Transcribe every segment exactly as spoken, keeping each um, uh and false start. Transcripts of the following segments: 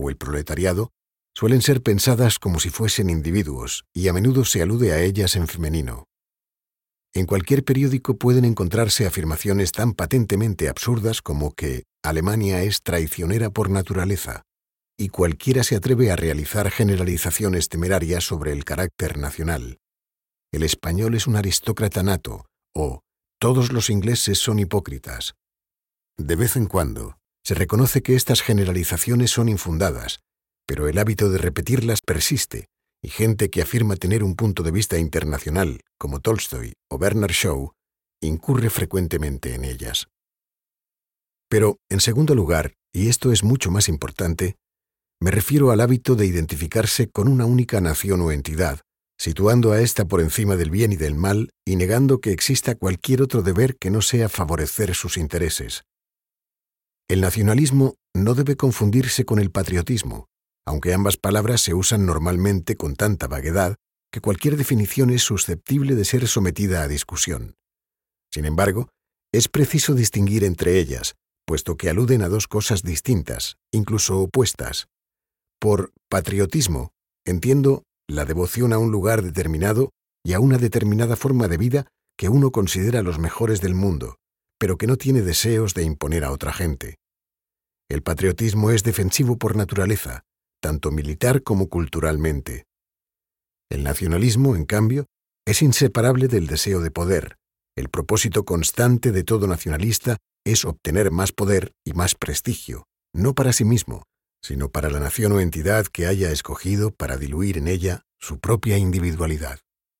o el proletariado suelen ser pensadas como si fuesen individuos y a menudo se alude a ellas en femenino. En cualquier periódico pueden encontrarse afirmaciones tan patentemente absurdas como que Alemania es traicionera por naturaleza, y cualquiera se atreve a realizar generalizaciones temerarias sobre el carácter nacional. El español es un aristócrata nato, o todos los ingleses son hipócritas. De vez en cuando, se reconoce que estas generalizaciones son infundadas, pero el hábito de repetirlas persiste, y gente que afirma tener un punto de vista internacional, como Tolstoy o Bernard Shaw, incurre frecuentemente en ellas. Pero, en segundo lugar, y esto es mucho más importante, me refiero al hábito de identificarse con una única nación o entidad, situando a ésta por encima del bien y del mal y negando que exista cualquier otro deber que no sea favorecer sus intereses. El nacionalismo no debe confundirse con el patriotismo, aunque ambas palabras se usan normalmente con tanta vaguedad que cualquier definición es susceptible de ser sometida a discusión. Sin embargo, es preciso distinguir entre ellas, puesto que aluden a dos cosas distintas, incluso opuestas. Por patriotismo entiendo la devoción a un lugar determinado y a una determinada forma de vida que uno considera los mejores del mundo, pero que no tiene deseos de imponer a otra gente. El patriotismo es defensivo por naturaleza, tanto militar como culturalmente. El nacionalismo, en cambio, es inseparable del deseo de poder. El propósito constante de todo nacionalista es obtener más poder y más prestigio, no para sí mismo, sino para la nación o entidad que haya escogido para diluir en ella su propia individualidad.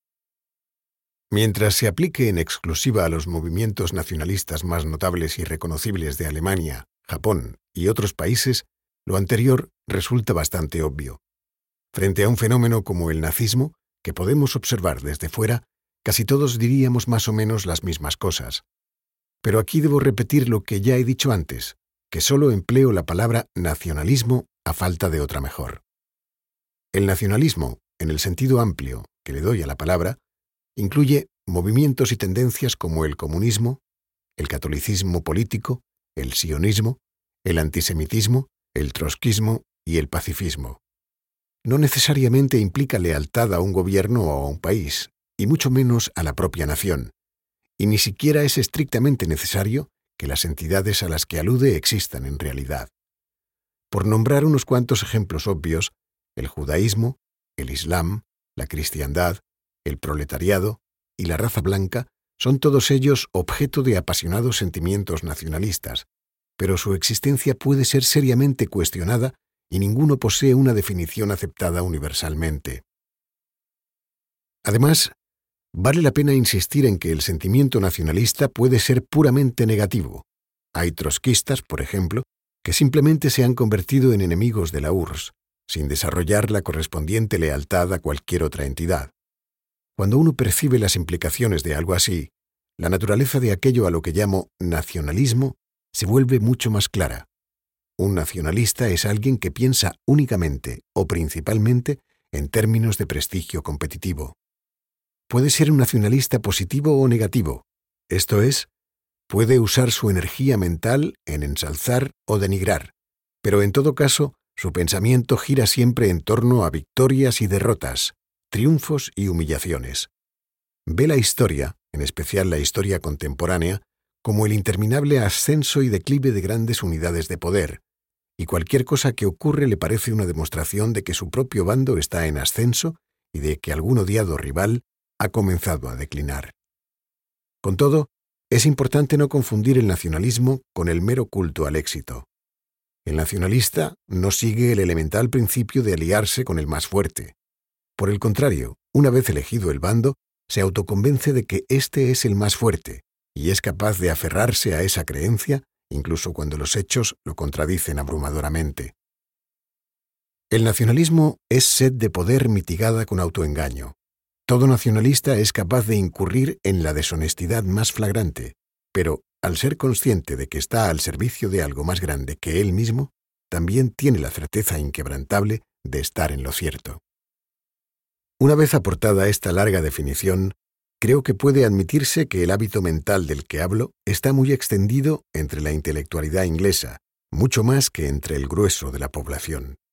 Mientras se aplique en exclusiva a los movimientos nacionalistas más notables y reconocibles de Alemania, Japón y otros países, lo anterior resulta bastante obvio. Frente a un fenómeno como el nazismo, que podemos observar desde fuera, casi todos diríamos más o menos las mismas cosas. Pero aquí debo repetir lo que ya he dicho antes, que solo empleo la palabra nacionalismo a falta de otra mejor. El nacionalismo, en el sentido amplio que le doy a la palabra, incluye movimientos y tendencias como el comunismo, el catolicismo político, el sionismo, el antisemitismo, el trotskismo y el pacifismo. No necesariamente implica lealtad a un gobierno o a un país, y mucho menos a la propia nación, y ni siquiera es estrictamente necesario que las entidades a las que alude existan en realidad. Por nombrar unos cuantos ejemplos obvios, el judaísmo, el islam, la cristiandad, el proletariado y la raza blanca son todos ellos objeto de apasionados sentimientos nacionalistas, pero su existencia puede ser seriamente cuestionada y ninguno posee una definición aceptada universalmente. Además, vale la pena insistir en que el sentimiento nacionalista puede ser puramente negativo. Hay trotskistas, por ejemplo, que simplemente se han convertido en enemigos de la U R S S, sin desarrollar la correspondiente lealtad a cualquier otra entidad. Cuando uno percibe las implicaciones de algo así, la naturaleza de aquello a lo que llamo nacionalismo se vuelve mucho más clara. Un nacionalista es alguien que piensa únicamente o principalmente en términos de prestigio competitivo. Puede ser un nacionalista positivo o negativo, esto es, puede usar su energía mental en ensalzar o denigrar, pero en todo caso, su pensamiento gira siempre en torno a victorias y derrotas, triunfos y humillaciones. Ve la historia, en especial la historia contemporánea, como el interminable ascenso y declive de grandes unidades de poder, y cualquier cosa que ocurre le parece una demostración de que su propio bando está en ascenso y de que algún odiado rival ha comenzado a declinar. Con todo, es importante no confundir el nacionalismo con el mero culto al éxito. El nacionalista no sigue el elemental principio de aliarse con el más fuerte. Por el contrario, una vez elegido el bando, se autoconvence de que éste es el más fuerte, y es capaz de aferrarse a esa creencia, incluso cuando los hechos lo contradicen abrumadoramente. El nacionalismo es sed de poder mitigada con autoengaño. Todo nacionalista es capaz de incurrir en la deshonestidad más flagrante, pero, al ser consciente de que está al servicio de algo más grande que él mismo, también tiene la certeza inquebrantable de estar en lo cierto. Una vez aportada esta larga definición, creo que puede admitirse que el hábito mental del que hablo está muy extendido entre la intelectualidad inglesa, mucho más que entre el grueso de la población.